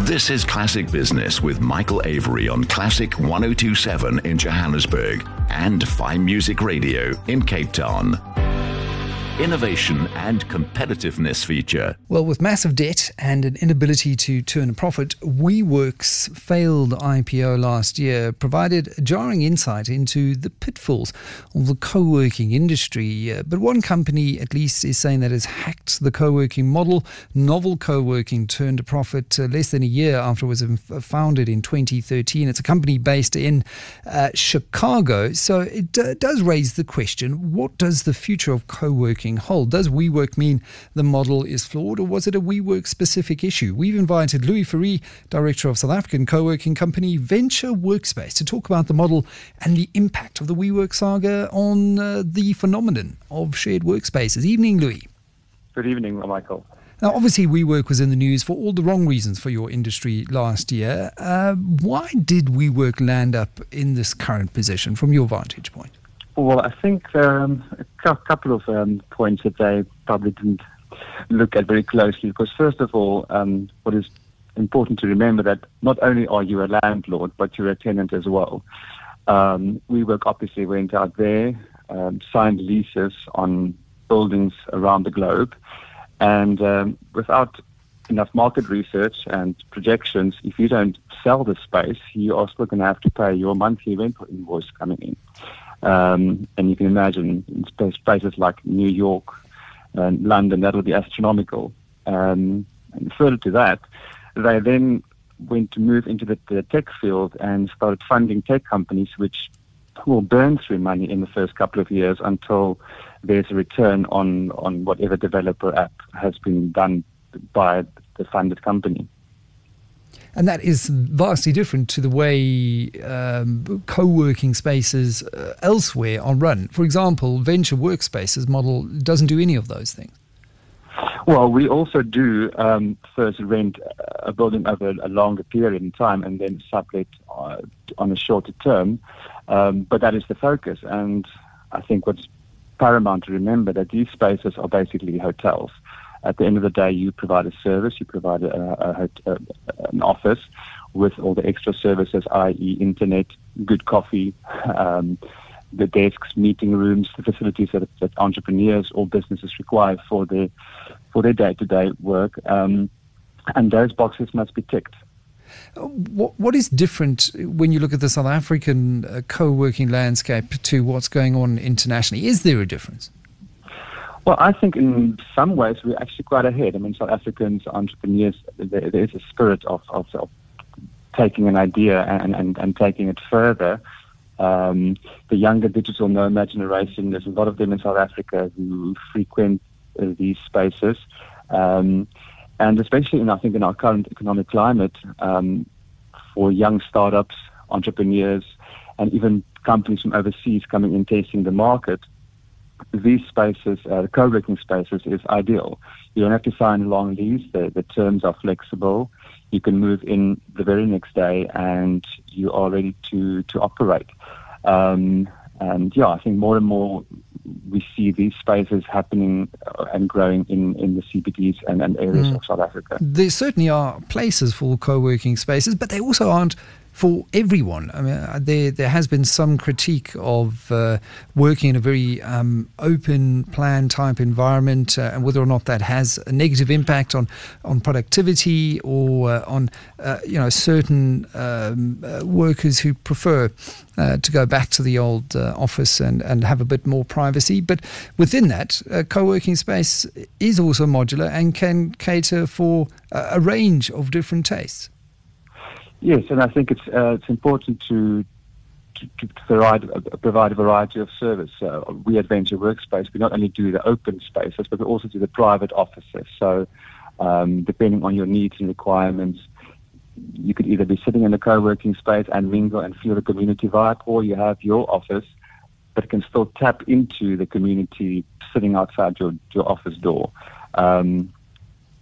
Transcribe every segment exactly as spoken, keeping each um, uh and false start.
This is Classic Business with Michael Avery on Classic one oh two point seven in Johannesburg and Fine Music Radio in Cape Town. Innovation and competitiveness feature. Well, with massive debt and an inability to turn a profit, WeWork's failed I P O last year provided a jarring insight into the pitfalls of the co-working industry. Uh, but one company, at least, is saying that has hacked the co-working model. Novel Co-working turned a profit uh, less than a year after it was um, founded in twenty thirteen. It's a company based in uh, Chicago. So it uh, does raise the question, what does the future of co-working hold? Does WeWork mean the model is flawed, or was it a WeWork specific issue? We've invited Louis Fourie, director of South African co-working company Venture Workspace, to talk about the model and the impact of the WeWork saga on uh, the phenomenon of shared workspaces. Evening, Louis. Good evening, Michael. Now, obviously, WeWork was in the news for all the wrong reasons for your industry last year. Uh, why did WeWork land up in this current position from your vantage point? Well, I think um, a couple of um, points that they probably didn't look at very closely. Because first of all, um, what is important to remember that not only are you a landlord, but you're a tenant as well. Um, WeWork obviously went out there, um, signed leases on buildings around the globe, and um, without enough market research and projections, if you don't sell the space, you are still going to have to pay your monthly rental invoice coming in. Um, and you can imagine in places like New York and London, that will be astronomical. Um, and further to that, they then went to move into the, the tech field and started funding tech companies, which will burn through money in the first couple of years until there's a return on, on whatever developer app has been done by the funded company. And that is vastly different to the way um, co-working spaces uh, elsewhere are run. For example, Venture Workspace's model doesn't do any of those things. Well, we also do um, first rent a building over a longer period in time and then sublet uh, on a shorter term. Um, but that is the focus. And I think what's paramount to remember that these spaces are basically hotels. At the end of the day, you provide a service, you provide a, a, a, an office with all the extra services, that is internet, good coffee, um, the desks, meeting rooms, the facilities that, that entrepreneurs or businesses require for their, for their day-to-day work. Um, and those boxes must be ticked. What, what is different when you look at the South African uh, co-working landscape to what's going on internationally? Is there a difference? Well, I think in some ways we're actually quite ahead. I mean, South Africans, entrepreneurs, there, there is a spirit of, of, of taking an idea and, and, and taking it further. Um, the younger digital nomad generation, there's a lot of them in South Africa who frequent uh, these spaces. Um, and especially, in, I think, in our current economic climate, um, for young startups, entrepreneurs, and even companies from overseas coming in testing the market, these spaces, uh, the co-working spaces, is ideal. You don't have to sign a long lease. The, the terms are flexible. You can move in the very next day and you are ready to, to operate. Um, and yeah, I think more and more we see these spaces happening and growing in, in the C B Ds and, and areas mm. of South Africa. There certainly are places for co-working spaces, but they also aren't for everyone. I mean, there there has been some critique of uh, working in a very um, open plan type environment, uh, and whether or not that has a negative impact on on productivity or uh, on uh, you know certain um, uh, workers who prefer uh, to go back to the old uh, office and, and have a bit more privacy. But within that, a co-working space is also modular and can cater for a, a range of different tastes. Yes, and I think it's uh, it's important to to, to provide, uh, provide a variety of service. Uh, we at Venture Workspace, we not only do the open spaces, but we also do the private offices. So um, depending on your needs and requirements, you could either be sitting in a co-working space and mingle and feel the community vibe, or you have your office, but can still tap into the community sitting outside your, your office door. Um,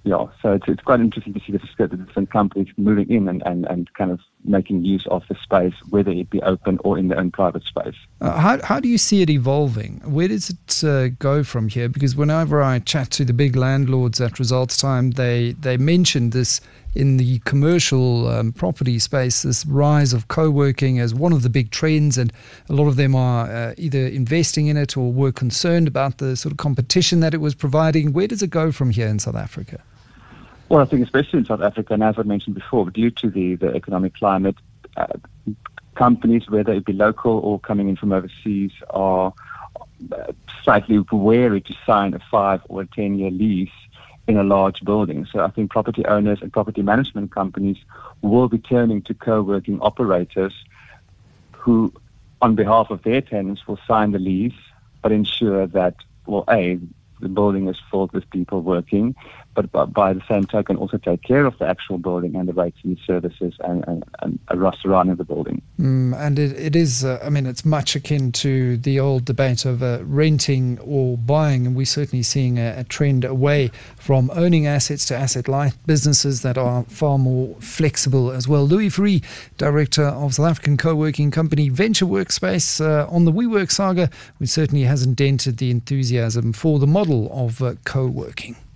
yeah, so it's, it's quite interesting to see the, the different companies moving in and, and, and kind of making use of the space, whether it be open or in their own private space. Uh, how how do you see it evolving? Where does it uh, go from here? Because whenever I chat to the big landlords at Results Time, they, they mention this in the commercial um, property space, this rise of co-working as one of the big trends, and a lot of them are uh, either investing in it or were concerned about the sort of competition that it was providing. Where does it go from here in South Africa? Well, I think especially in South Africa, and as I mentioned before, due to the, the economic climate, uh, companies, whether it be local or coming in from overseas, are uh, slightly wary to sign a five or a ten-year lease in a large building. So I think property owners and property management companies will be turning to co-working operators who, on behalf of their tenants, will sign the lease, but ensure that, well, A, the building is filled with people working, but by, by the same token also take care of the actual building and the rates and services and, and, and surrounding the building. Mm, and it, it is, uh, I mean, it's much akin to the old debate of uh, renting or buying, and we're certainly seeing a, a trend away from owning assets to asset-light businesses that are far more flexible as well. Louis Fourie, Director of South African co-working company Venture Workspace, uh, on the WeWork saga, which certainly hasn't dented the enthusiasm for the model of uh, co-working.